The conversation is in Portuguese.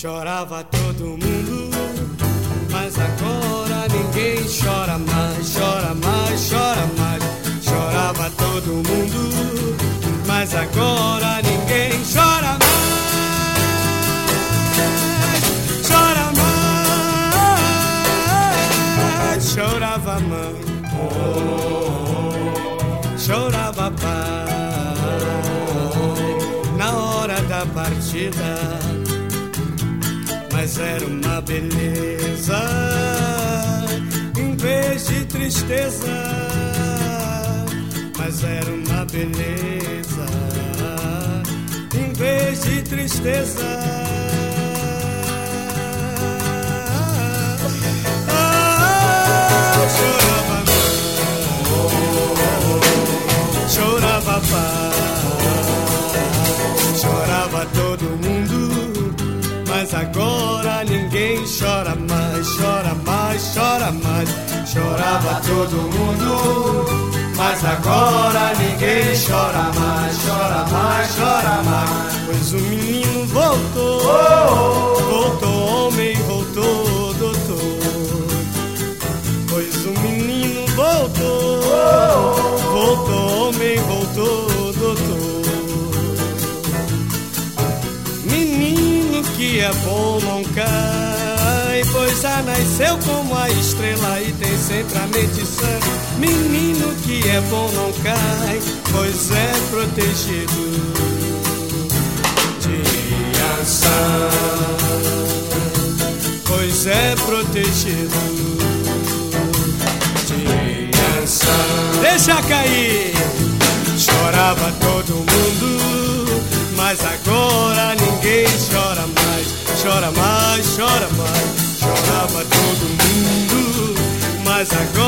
Chorava todo mundo, mas agora ninguém chora mais, chora mais, chora mais. Chorava todo mundo, mas agora ninguém chora mais, chora mais. Chorava mãe, chorava pai, na hora da partida. Mas era uma beleza, em vez de tristeza. Mas era uma beleza, em vez de tristeza. Chorava mãe, chorava pai, chorava todo mundo. Mas agora ninguém chora mais, chora mais, chora mais. Chorava todo mundo, mas agora ninguém chora mais, chora mais, chora mais. Pois o menino voltou, voltou homem, voltou doutor. Pois o menino voltou, voltou homem, voltou doutor. Que é bom não cai, pois já nasceu como a estrela e tem sempre a medição. Menino que é bom não cai, pois é protegido de ação, pois é protegido de ação. Deixa cair. Chorava todo mundo, mas agora ninguém chora mais, chora mais, chora mais. Chorava todo mundo, mas agora